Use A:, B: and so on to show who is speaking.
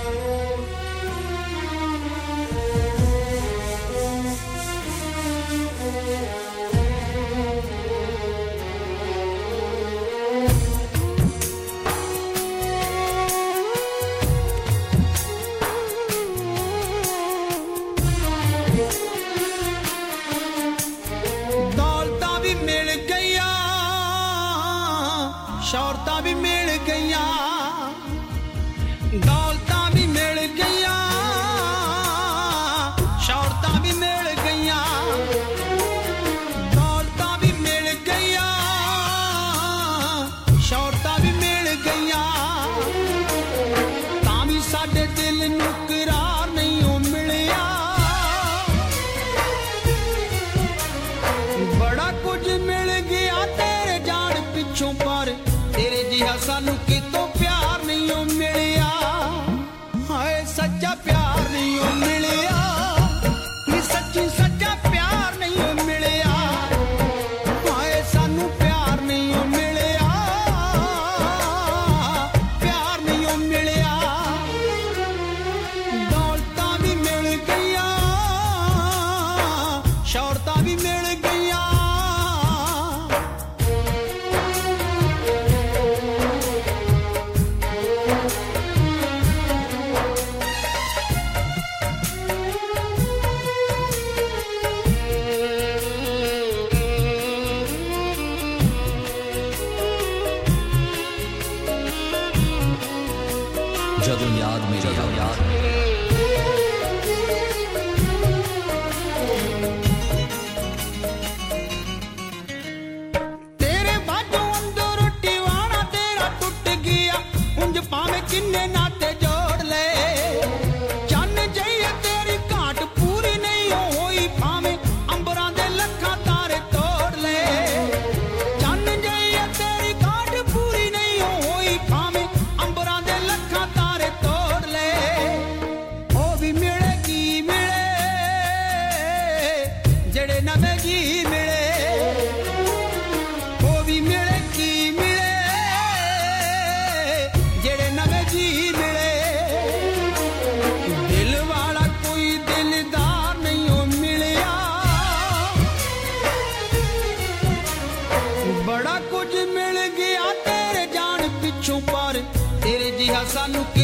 A: शौहरतां भी मिल गईयां, दौलतां भी मिल गईयां, शौहरतां भी मिल गईयां, दौलतां भी मिल गईयां, शौहरतां भी मिल गईयां, तां भी साडे दिल नूं करार नहीं ओ मिलिया। बड़ा कुछ मिल गया तेरे जान पिछों पर तेरे जिहा सानू कितों प्यार नहीं ओ मिलिया। हाय सच्चा प्यार नहीं ओ मिलिया, नी सच्ची सच्चा प्यार नहीं ओ मिलिया। हाय सानू प्यार नहीं ओ मिलिया, प्यार नहीं ओ मिलिया। दौलतां भी मिल गईयां, शौहरतां भी मिल गईयां।
B: जदों याद मेरी याद
A: तेरे बाजों अंदर रोटी वाना तेरा टूट गया, उंज पावे किन्ने नाते जोड़ ले। चन्न जाइए तेरी घाट पूरी नहीं होई, भावे अंबरां दे लखां तारे तोड़ ले। चन्न जाइए तेरी घाट पूरी नहीं होई, भावे अंबरां दे लखां तारे तोड़ ले। ओ भी मिले की मिले जेड़े नवे जी मिले, ओ भी मिले की मिले जेड़े नवे जी मिले। दिल वाला कोई दिलदार नहीं ओ मिलिया। बड़ा कुछ मिल गया तेरे जान पिछों पर तेरे जिहा सानू